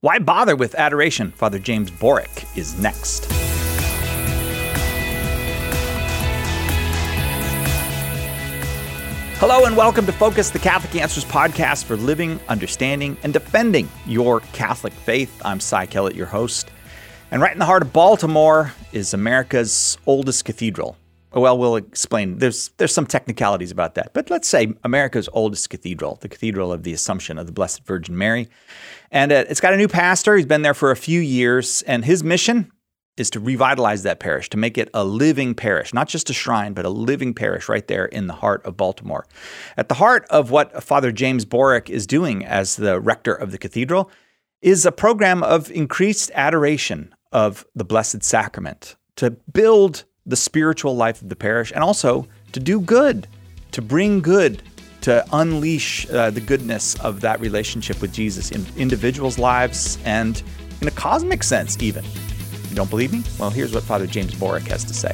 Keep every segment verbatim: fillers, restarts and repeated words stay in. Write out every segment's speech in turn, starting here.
Why bother with adoration? Father James Borick is next. Hello and welcome to Focus, the Catholic Answers podcast for living, understanding, and defending your Catholic faith. I'm Cy Kellett, your host. And right in the heart of Baltimore is America's oldest cathedral. Well, we'll explain. There's there's some technicalities about that. But let's say America's oldest cathedral, the Cathedral of the Assumption of the Blessed Virgin Mary. And uh, it's got a new pastor. He's been there for a few years. And his mission is to revitalize that parish, to make it a living parish, not just a shrine, but a living parish right there in the heart of Baltimore. At the heart of what Father James Borick is doing as the rector of the cathedral is a program of increased adoration of the Blessed Sacrament, to build the spiritual life of the parish, and also to do good, to bring good, to unleash uh, the goodness of that relationship with Jesus in individuals' lives and in a cosmic sense even. You don't believe me? Well, here's what Father James Borick has to say.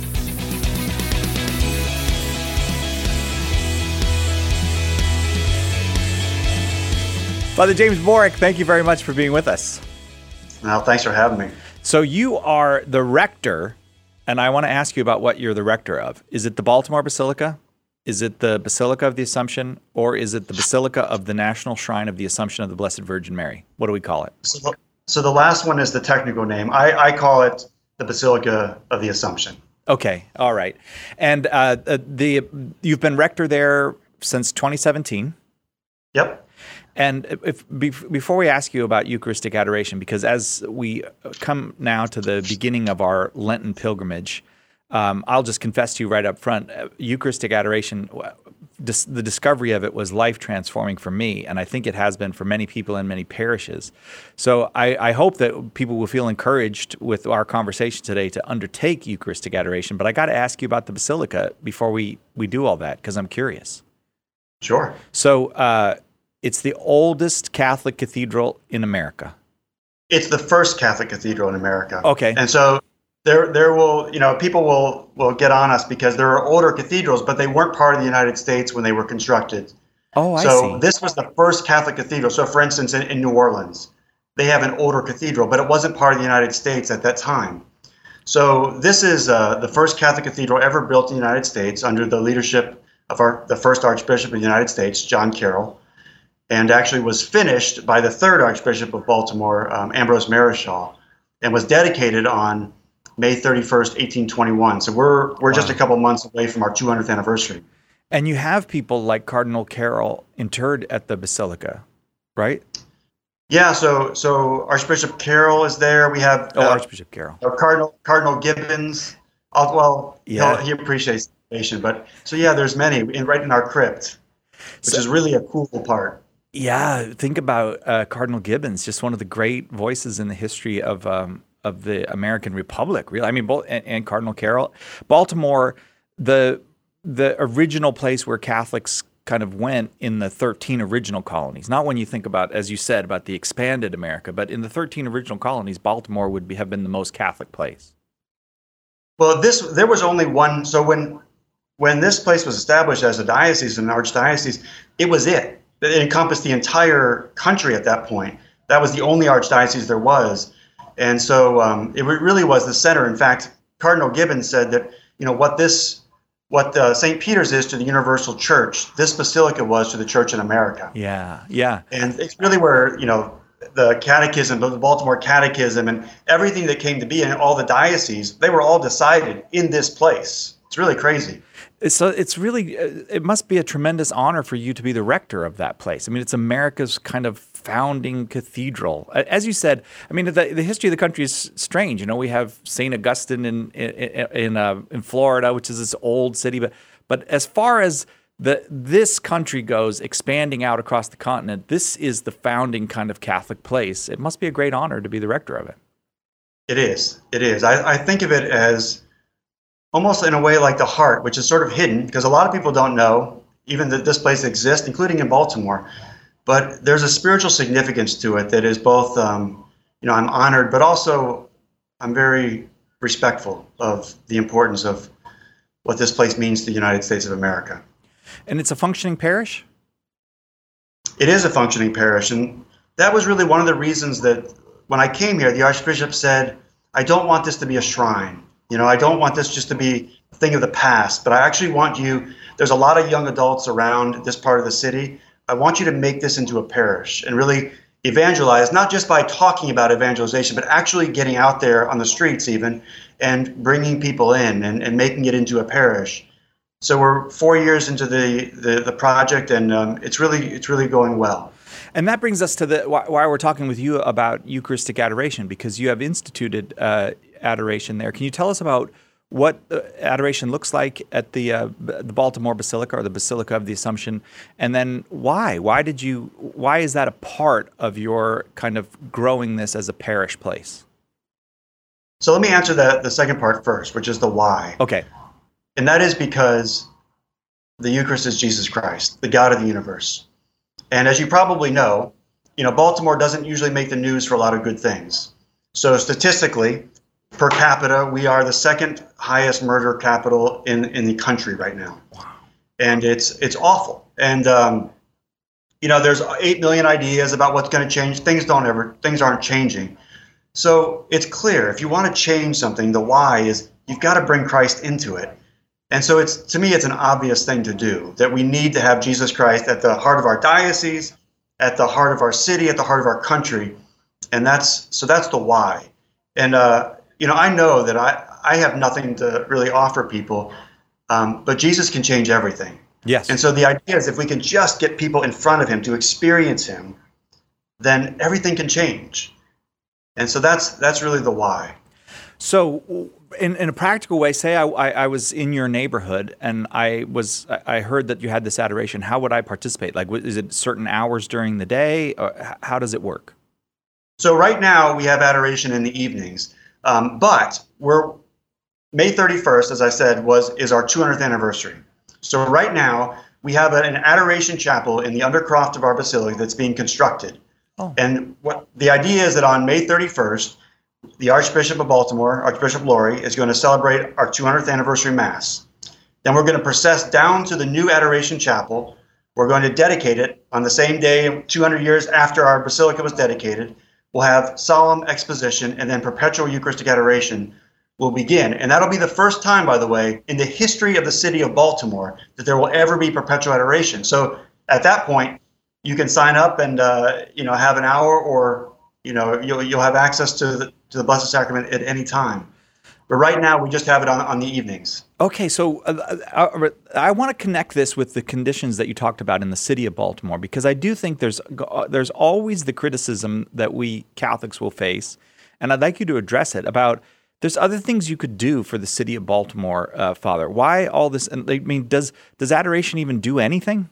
Father James Borick, thank you very much for being with us. Well, thanks for having me. So you are the rector, and I want to ask you about what you're the rector of. Is it the Baltimore Basilica? Is it the Basilica of the Assumption? Or is it the Basilica of the National Shrine of the Assumption of the Blessed Virgin Mary? What do we call it? So, so the last one is the technical name. I, I call it the Basilica of the Assumption. Okay, all right. And uh, the you've been rector there since twenty seventeen. Yep. And if before we ask you about Eucharistic adoration, because as we come now to the beginning of our Lenten pilgrimage, um, I'll just confess to you right up front, Eucharistic adoration, dis- the discovery of it was life-transforming for me, and I think it has been for many people in many parishes. So I, I hope that people will feel encouraged with our conversation today to undertake Eucharistic adoration, but I got to ask you about the Basilica before we, we do all that, because I'm curious. Sure. So, uh, it's the oldest Catholic cathedral in America. It's the first Catholic cathedral in America. Okay. And so there there will, you know, people will, will get on us because there are older cathedrals, but they weren't part of the United States when they were constructed. Oh, I so see. So this was the first Catholic cathedral. So for instance, in, in New Orleans, they have an older cathedral, but it wasn't part of the United States at that time. So this is uh, the first Catholic cathedral ever built in the United States under the leadership of our the first Archbishop of the United States, John Carroll, and actually was finished by the third Archbishop of Baltimore, um, Ambrose Marischal, and was dedicated on May thirty-first, eighteen twenty-one. So we're we're wow. just a couple months away from our two hundredth anniversary. And you have people like Cardinal Carroll interred at the Basilica, right? Yeah, so so Archbishop Carroll is there. We have oh, uh, Archbishop Carroll, uh, Cardinal Cardinal Gibbons. I'll, well, yeah. he appreciates the nation, but so yeah, there's many in, right in our crypt, which so, is really a cool part. Yeah, think about uh, Cardinal Gibbons, just one of the great voices in the history of um, of the American Republic. Really, I mean, both and, and Cardinal Carroll, Baltimore, the the original place where Catholics kind of went in the thirteen original colonies. Not when you think about, as you said, about the expanded America, but in the thirteen original colonies, Baltimore would be, have been the most Catholic place. Well, this there was only one. So when when this place was established as a diocese, an archdiocese, it was it. It encompassed the entire country at that point. That was the only archdiocese there was. And so um, it really was the center. In fact, Cardinal Gibbons said that, you know, what this, what uh, Saint Peter's is to the Universal Church, this basilica was to the Church in America. Yeah, yeah. And it's really where, you know, the catechism, the Baltimore Catechism, and everything that came to be in all the dioceses, they were all decided in this place. It's really crazy. So it's really, it must be a tremendous honor for you to be the rector of that place. I mean, it's America's kind of founding cathedral. As you said, I mean, the, the history of the country is strange. You know, we have Saint Augustine in in in, uh, in Florida, which is this old city. But but as far as the this country goes, expanding out across the continent, this is the founding kind of Catholic place. It must be a great honor to be the rector of it. It is. It is. I, I think of it as almost in a way like the heart, which is sort of hidden because a lot of people don't know even that this place exists, including in Baltimore. But there's a spiritual significance to it that is both, um, you know, I'm honored, but also I'm very respectful of the importance of what this place means to the United States of America. And it's a functioning parish? It is a functioning parish. And that was really one of the reasons that when I came here, the Archbishop said, I don't want this to be a shrine. You know, I don't want this just to be a thing of the past, but I actually want you, there's a lot of young adults around this part of the city. I want you to make this into a parish and really evangelize, not just by talking about evangelization, but actually getting out there on the streets even and bringing people in and, and making it into a parish. So we're four years into the, the, the project, and um, it's really it's really going well. And that brings us to the why, why we're talking with you about Eucharistic adoration, because you have instituted uh, adoration there. Can you tell us about what adoration looks like at the uh, the Baltimore Basilica, or the Basilica of the Assumption, and then why? Why did you? Why is that a part of your kind of growing this as a parish place? So let me answer that the second part first, which is the why. Okay. And that is because the Eucharist is Jesus Christ, the God of the universe. And as you probably know, you know, Baltimore doesn't usually make the news for a lot of good things. So statistically, per capita, we are the second highest murder capital in, in the country right now. Wow. And it's it's awful. And um, you know, there's eight million ideas about what's going to change. Things don't ever things aren't changing. So it's clear, if you want to change something, the why is you've got to bring Christ into it. And so it's, to me, it's an obvious thing to do, that we need to have Jesus Christ at the heart of our diocese, at the heart of our city, at the heart of our country. And that's, so that's the why. And, uh, you know, I know that I, I have nothing to really offer people, um, but Jesus can change everything. Yes. And so the idea is if we can just get people in front of him to experience him, then everything can change. And so that's, that's really the why. So in, in a practical way, say I, I, I was in your neighborhood and I was I heard that you had this adoration. How would I participate? Like, is it certain hours during the day? Or how does it work? So right now we have adoration in the evenings, um, but we're May thirty-first, as I said, was is our two hundredth anniversary. So right now we have an adoration chapel in the undercroft of our basilica that's being constructed. Oh. And what the idea is that on May thirty-first, the Archbishop of Baltimore, Archbishop Lori, is going to celebrate our two hundredth anniversary Mass. Then we're going to process down to the new Adoration Chapel. We're going to dedicate it on the same day, two hundred years after our basilica was dedicated. We'll have solemn exposition, and then perpetual Eucharistic adoration will begin. And that'll be the first time, by the way, in the history of the city of Baltimore that there will ever be perpetual adoration. So at that point, you can sign up and uh, you know have an hour, or you know you'll you'll have access to the to the Blessed Sacrament at any time. But right now, we just have it on, on the evenings. Okay, so uh, I, I want to connect this with the conditions that you talked about in the city of Baltimore, because I do think there's uh, there's always the criticism that we Catholics will face, and I'd like you to address it, about there's other things you could do for the city of Baltimore, uh, Father. Why all this? And I mean, does does adoration even do anything?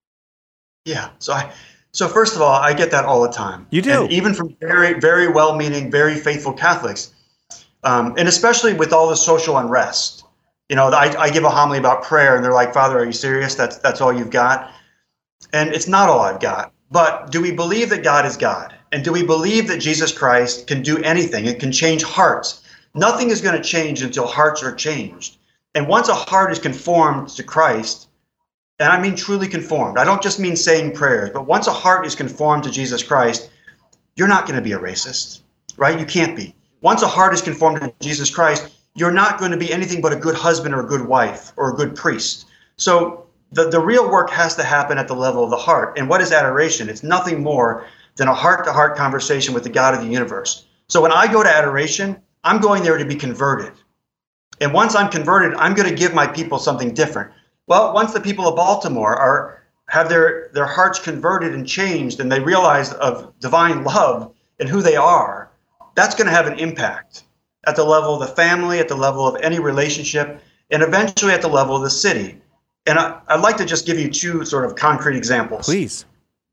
Yeah, so I... So first of all, I get that all the time. You do? And even from very, very well-meaning, very faithful Catholics. Um, and especially with all the social unrest. You know, I, I give a homily about prayer, and they're like, Father, are you serious? That's, that's all you've got? And it's not all I've got. But do we believe that God is God? And do we believe that Jesus Christ can do anything? It can change hearts. Nothing is going to change until hearts are changed. And once a heart is conformed to Christ, and I mean truly conformed. I don't just mean saying prayers, but once a heart is conformed to Jesus Christ, you're not going to be a racist, right? You can't be. Once a heart is conformed to Jesus Christ, you're not going to be anything but a good husband or a good wife or a good priest. So the, the real work has to happen at the level of the heart. And what is adoration? It's nothing more than a heart-to-heart conversation with the God of the universe. So when I go to adoration, I'm going there to be converted. And once I'm converted, I'm going to give my people something different. Well, once the people of Baltimore are have their, their hearts converted and changed, and they realize of divine love and who they are, that's going to have an impact at the level of the family, at the level of any relationship, and eventually at the level of the city. And I, I'd like to just give you two sort of concrete examples. Please.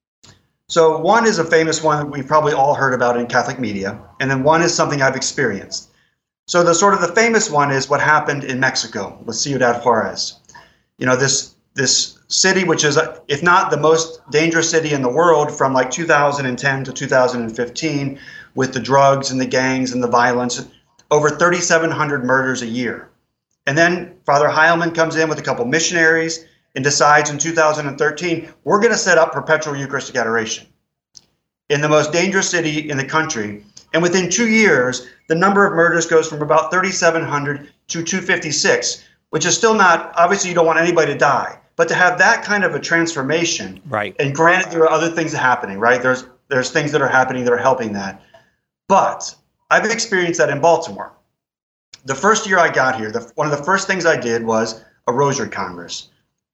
So one is a famous one that we've probably all heard about in Catholic media, and then one is something I've experienced. So the sort of the famous one is what happened in Mexico with Ciudad Juarez. You know, this this city, which is, if not the most dangerous city in the world from like two thousand ten to two thousand fifteen, with the drugs and the gangs and the violence, over thirty-seven hundred murders a year. And then Father Heilman comes in with a couple missionaries and decides in two thousand thirteen, we're going to set up perpetual Eucharistic adoration. in the most dangerous city in the country. And within two years, the number of murders goes from about thirty-seven hundred to two fifty-six, which is still not, obviously you don't want anybody to die, but to have that kind of a transformation. Right. And granted, there are other things happening, right? There's there's things that are happening that are helping that. But I've experienced that in Baltimore. The first year I got here, the, one of the first things I did was a Rosary Congress.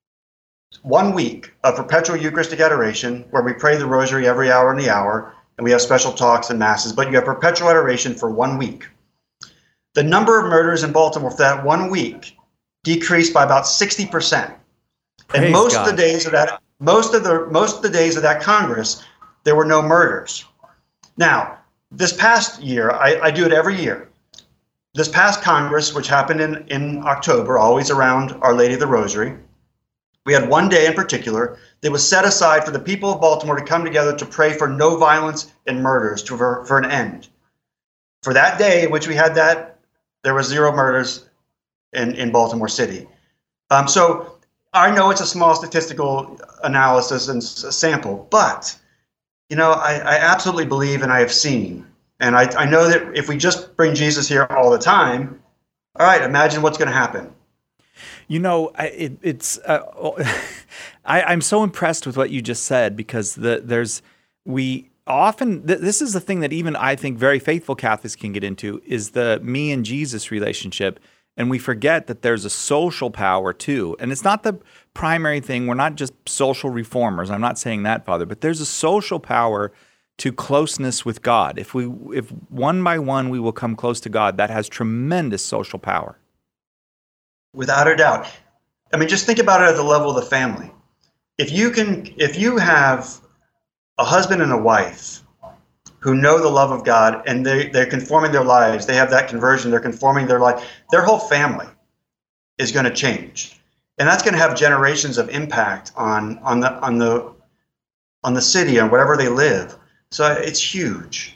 One week of perpetual Eucharistic adoration, where we pray the Rosary every hour in the hour, and we have special talks and masses, but you have perpetual adoration for one week. The number of murders in Baltimore for that one week decreased by about sixty percent. Praise and most God. of the days of that, most of the most of the days of that Congress, there were no murders. Now, this past year, I, I do it every year. This past Congress, which happened in, in October, always around Our Lady of the Rosary, we had one day in particular that was set aside for the people of Baltimore to come together to pray for no violence and murders, to, for, for an end. For that day in which we had that, there was zero murders in, in Baltimore City. Um, so I know it's a small statistical analysis and s- sample, but you know, I, I absolutely believe and I have seen. And I, I know that if we just bring Jesus here all the time, all right, imagine what's going to happen. You know, I, it, it's uh, I, I'm so impressed with what you just said, because the, there's we often th- this is the thing that even I think very faithful Catholics can get into, is the me and Jesus relationship, and we forget that there's a social power too. And it's not the primary thing. We're not just social reformers. I'm not saying that, Father, but there's a social power to closeness with God. If we if one by one we will come close to God, that has tremendous social power. Without a doubt. I mean, just think about it at the level of the family. If you can, if you have a husband and a wife who know the love of God and they, they're conforming their lives, they have that conversion, they're conforming their life, their whole family is going to change. And that's going to have generations of impact on, on the on the on the city, on wherever they live. So it's huge.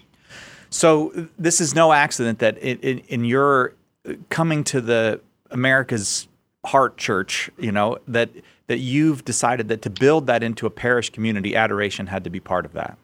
So this is no accident that it, it, in your coming to the America's Heart Church, you know, that that you've decided that to build that into a parish community, adoration had to be part of that.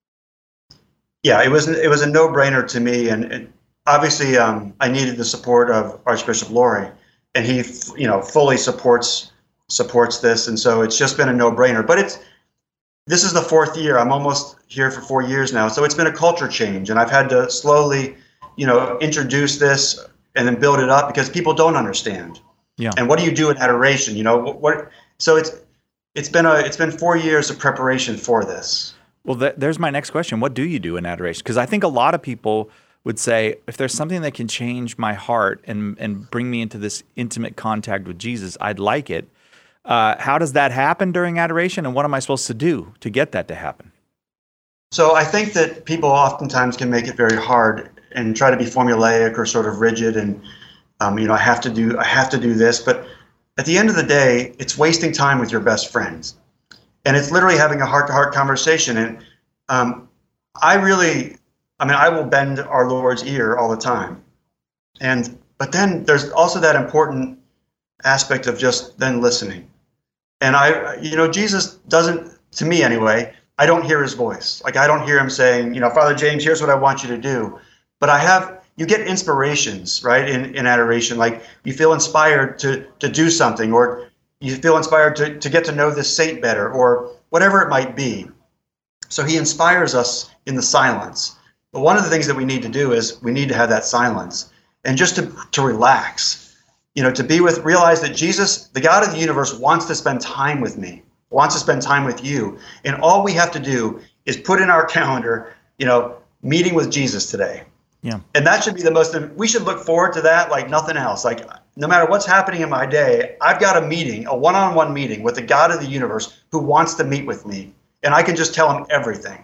Yeah, it was it was a no-brainer to me, and, and obviously um, I needed the support of Archbishop Lori, and he, you know, fully supports supports this, and so it's just been a no-brainer. But it's this is the fourth year. I'm almost here for four years now, so it's been a culture change, and I've had to slowly, you know, introduce this and then build it up because people don't understand. Yeah. And what do you do in adoration? You know what? what so it's it's been a it's been four years of preparation for this. Well, th- there's my next question. What do you do in adoration? Because I think a lot of people would say, if there's something that can change my heart and and bring me into this intimate contact with Jesus, I'd like it. Uh, how does that happen during adoration, and what am I supposed to do to get that to happen? So I think that people oftentimes can make it very hard and try to be formulaic or sort of rigid, and um, you know, I have to do I have to do this. But at the end of the day, it's wasting time with your best friends, and it's literally having a heart-to-heart conversation. And um, I really, I mean, I will bend our Lord's ear all the time, and but then there's also that important aspect of just then listening. And I, you know, Jesus doesn't, to me anyway, I don't hear his voice. Like I don't hear him saying, you know, Father James, here's what I want you to do. But I have, you get inspirations, right, in, in adoration. Like you feel inspired to to do something, or you feel inspired to, to get to know this saint better, or whatever it might be. So he inspires us in the silence. But one of the things that we need to do is we need to have that silence and just to, to relax. You know, to be with, realize that Jesus, the God of the universe, wants to spend time with me, wants to spend time with you. And all we have to do is put in our calendar, you know, meeting with Jesus today. Yeah. And that should be the most, we should look forward to that like nothing else. Like no matter what's happening in my day, I've got a meeting, a one-on-one meeting with the God of the universe who wants to meet with me. And I can just tell him everything.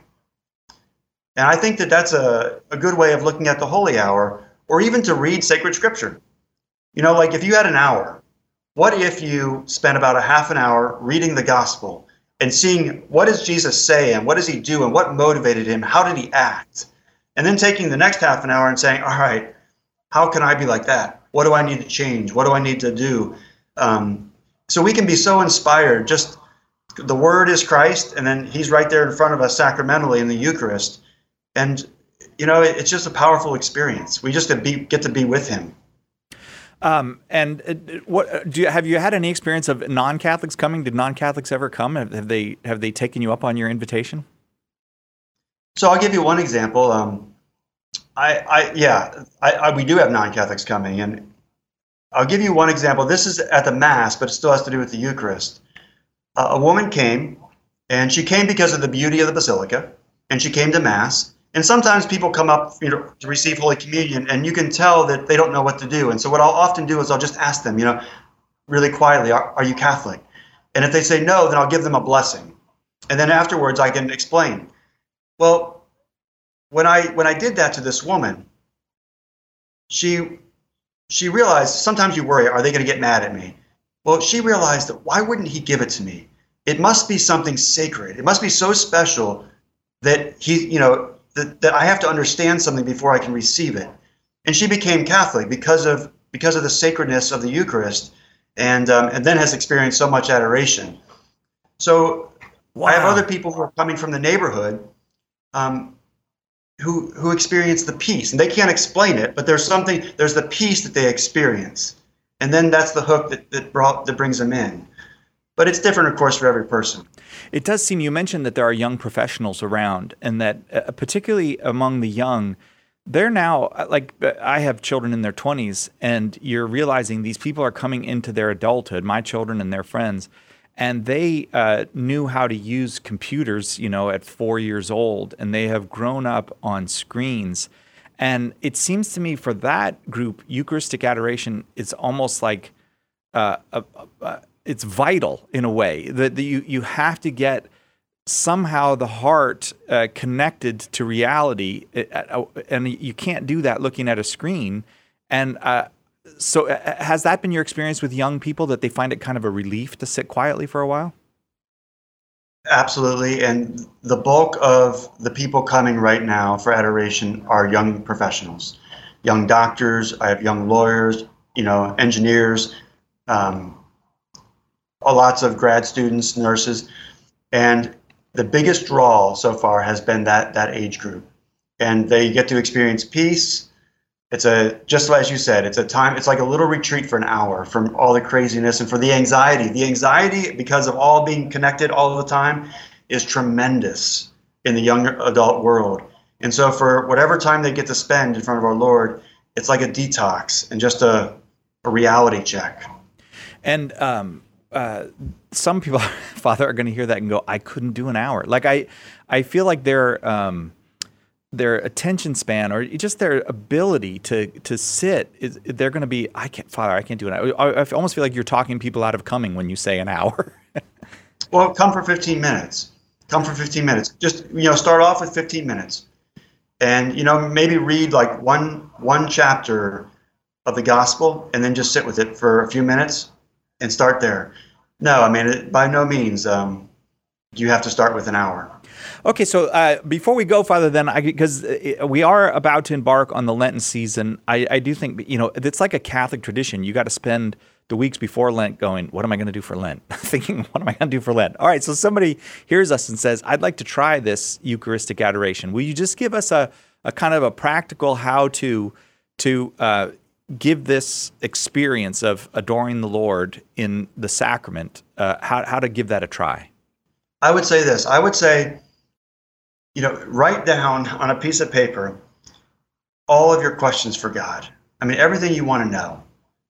And I think that that's a, a good way of looking at the Holy Hour, or even to read sacred scripture. You know, like if you had an hour, what if you spent about a half an hour reading the gospel and seeing what does Jesus say and what does he do and what motivated him? How did he act? And then taking the next half an hour and saying, all right, how can I be like that? What do I need to change? What do I need to do? Um, so we can be so inspired just the Word is Christ, and then He's right there in front of us sacramentally in the Eucharist. And, you know, it, it's just a powerful experience. We just get to be, get to be with Him. Um, and uh, what do you, have you had any experience of non-Catholics coming? Did non-Catholics ever come? Have, have they have they taken you up on your invitation? So I'll give you one example. Um, I, I yeah, I, I, we do have non-Catholics coming, and I'll give you one example. This is at the Mass, but it still has to do with the Eucharist. Uh, a woman came, and she came because of the beauty of the Basilica, and she came to Mass. And sometimes people come up, you know, to receive Holy Communion, and you can tell that they don't know what to do. And so what I'll often do is I'll just ask them, you know, really quietly, are, are you Catholic? And if they say no, then I'll give them a blessing. And then afterwards I can explain. Well, when I when I did that to this woman, she she realized, sometimes you worry, are they going to get mad at me? Well, she realized that why wouldn't He give it to me? It must be something sacred. It must be so special that He, you know, That, that I have to understand something before I can receive it. And she became Catholic because of because of the sacredness of the Eucharist, and um, and then has experienced so much adoration. So wow. I have other people who are coming from the neighborhood um, who who experience the peace, and they can't explain it, but there's something there's the peace that they experience, and then that's the hook that that brought that brings them in. But it's different, of course, for every person. It does seem, you mentioned that there are young professionals around, and that uh, particularly among the young, they're now, like, I have children in their twenties, and you're realizing these people are coming into their adulthood, my children and their friends, and they uh, knew how to use computers, you know, at four years old, and they have grown up on screens. And it seems to me for that group, Eucharistic adoration is almost like uh, a, a it's vital in a way that you you have to get somehow the heart uh, connected to reality, and you can't do that looking at a screen. And uh, so, has that been your experience with young people, that they find it kind of a relief to sit quietly for a while? Absolutely, and the bulk of the people coming right now for adoration are young professionals, young doctors. I have young lawyers, you know, engineers. Um, lots of grad students, nurses, and the biggest draw so far has been that that age group, and they get to experience peace. It's a, just as you said, it's a time, it's like a little retreat for an hour from all the craziness and for the anxiety. The anxiety, because of all being connected all the time, is tremendous in the young adult world. And so for whatever time they get to spend in front of our Lord, it's like a detox and just a, a reality check. And um Uh, some people, Father, are going to hear that and go, I couldn't do an hour. Like I, I feel like their um, their attention span, or just their ability to to sit, is they're going to be, I can't, Father, I can't do an hour. I, I almost feel like you're talking people out of coming when you say an hour. Well, come for fifteen minutes. Come for fifteen minutes. Just, you know, start off with fifteen minutes, and you know, maybe read like one one chapter of the Gospel, and then just sit with it for a few minutes. And start there. No, I mean, it, by no means um, do you have to start with an hour. Okay, so uh, before we go, Father, then, because we are about to embark on the Lenten season, I, I do think, you know, it's like a Catholic tradition. You got to spend the weeks before Lent going, what am I going to do for Lent? Thinking, what am I going to do for Lent? All right, so somebody hears us and says, I'd like to try this Eucharistic adoration. Will you just give us a, a kind of a practical how to to uh, give this experience of adoring the Lord in the sacrament, uh, how how to give that a try? I would say this. I would say, you know, write down on a piece of paper all of your questions for God. I mean, everything you want to know.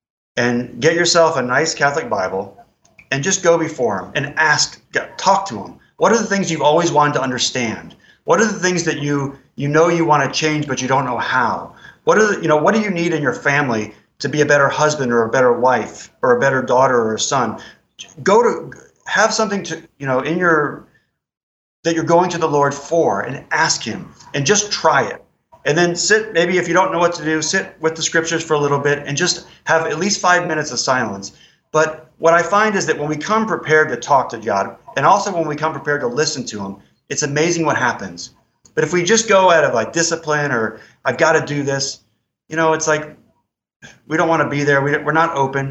And get yourself a nice Catholic Bible and just go before Him and ask, talk to Him. What are the things you've always wanted to understand? What are the things that you you know you want to change, but you don't know how? What are the, you know, what do you need in your family to be a better husband or a better wife or a better daughter or a son? Go to, have something to, you know, in your, that you're going to the Lord for, and ask Him and just try it. And then sit, maybe if you don't know what to do, sit with the scriptures for a little bit and just have at least five minutes of silence. But what I find is that when we come prepared to talk to God, and also when we come prepared to listen to Him, it's amazing what happens. But if we just go out of like discipline or I've got to do this, you know, it's like we don't want to be there. We, we're not open.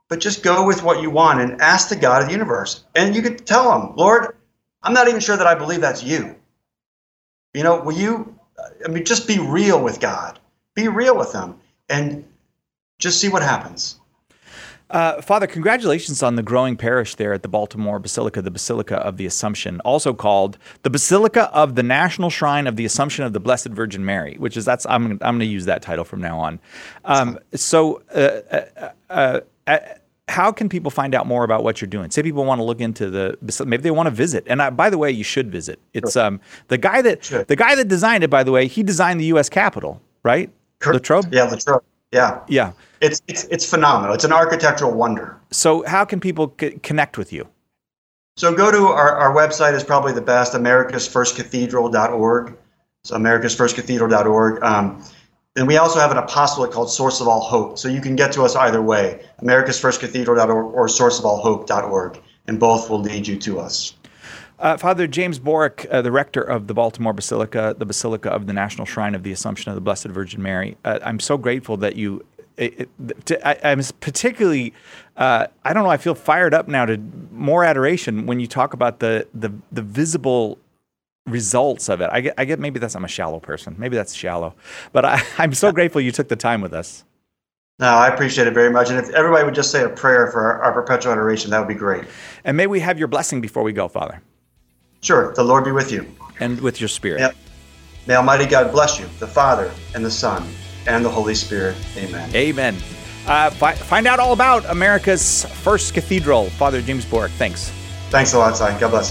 but just go with what you want and ask the God of the universe. And you could tell him, Lord, I'm not even sure that I believe that's you. You know, will you, I mean, just be real with God. Be real with him and just see what happens. Uh, Father, congratulations on the growing parish there at the Baltimore Basilica, the Basilica of the Assumption, also called the Basilica of the National Shrine of the Assumption of the Blessed Virgin Mary, which is, that's, I'm, I'm going to use that title from now on. Um, so uh, uh, uh, uh, how can people find out more about what you're doing? Say people want to look into the, maybe they want to visit. And I, by the way, you should visit. It's sure. um, the guy that Sure. the guy that designed it, by the way, he designed the U S Capitol, right? Latrobe? Yeah, Latrobe. Yeah. Yeah. It's, it's, it's phenomenal. It's an architectural wonder. So how can people c- connect with you? So go to our, our website is probably the best, americas first cathedral dot org. So americas first cathedral dot org. Um, and we also have an apostolate called Source of All Hope. So you can get to us either way, americas first cathedral dot org or source of all hope dot org, and both will lead you to us. Uh, Father James Borick, uh, the rector of the Baltimore Basilica, the Basilica of the National Shrine of the Assumption of the Blessed Virgin Mary, uh, I'm so grateful that you, it, it, to, I, I'm particularly, uh, I don't know, I feel fired up now to more adoration when you talk about the the, the visible results of it. I get, I get, maybe that's, I'm a shallow person. Maybe that's shallow. But I, I'm so grateful you took the time with us. No, I appreciate it very much. And if everybody would just say a prayer for our, our perpetual adoration, that would be great. And may we have your blessing before we go, Father. Sure. The Lord be with you. And with your spirit. Yep. May Almighty God bless you, the Father and the Son and the Holy Spirit. Amen. Amen. Uh, fi- find out all about America's first cathedral. Father James Borick, thanks. Thanks a lot, Si. God bless.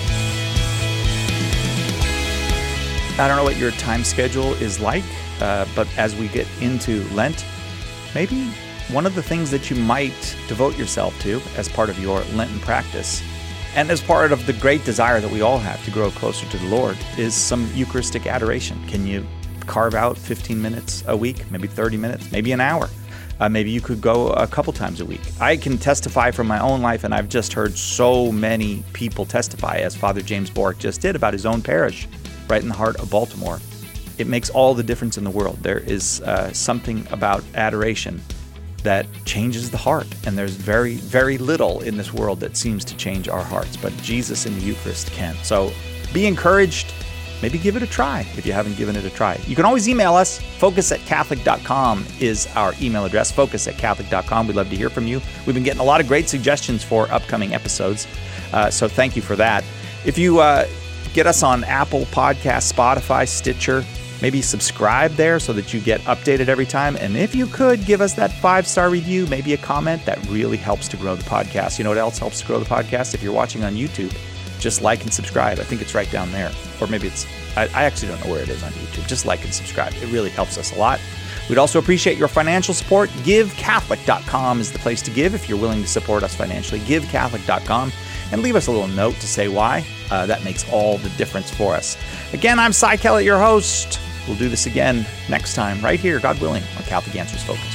I don't know what your time schedule is like, uh, but as we get into Lent, maybe one of the things that you might devote yourself to as part of your Lenten practice, and as part of the great desire that we all have to grow closer to the Lord, is some Eucharistic adoration. Can you carve out fifteen minutes a week, maybe thirty minutes, maybe an hour? Uh, maybe you could go a couple times a week. I can testify from my own life, and I've just heard so many people testify, as Father James Borick just did, about his own parish, right in the heart of Baltimore. It makes all the difference in the world. There is uh, something about adoration that changes the heart. And there's very, very little in this world that seems to change our hearts, but Jesus in the Eucharist can. So be encouraged. Maybe give it a try if you haven't given it a try. You can always email us. focus at catholic dot com is our email address, focus at catholic dot com. We'd love to hear from you. We've been getting a lot of great suggestions for upcoming episodes, uh, so thank you for that. If you uh, get us on Apple Podcasts, Spotify, Stitcher, maybe subscribe there so that you get updated every time. And if you could, give us that five-star review, maybe a comment. That really helps to grow the podcast. You know what else helps to grow the podcast? If you're watching on YouTube, just like and subscribe. I think it's right down there. Or maybe it's, I, I actually don't know where it is on YouTube. Just like and subscribe. It really helps us a lot. We'd also appreciate your financial support. give catholic dot com is the place to give if you're willing to support us financially. give catholic dot com. And leave us a little note to say why. Uh, that makes all the difference for us. Again, I'm Si Kellett, your host. We'll do this again next time, right here, God willing, on Catholic Answers Focus.